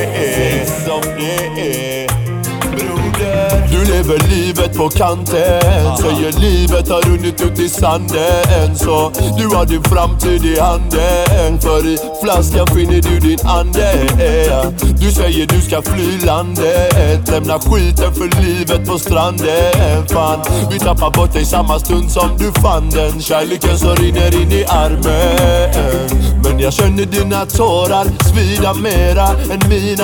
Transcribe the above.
som det är. Broder, du lever livet på kanten. Säger livet har runnit ut i sanden. Så du har din framtid i handen. För i flaskan finner du din ande. Du säger du ska fly landet. Lämna skiten för livet på stranden. Fan, vi tappar bort dig samma stund som du fann den. Kärleken som rinner in i armen. Men jag känner dina tårar svida mera än mina.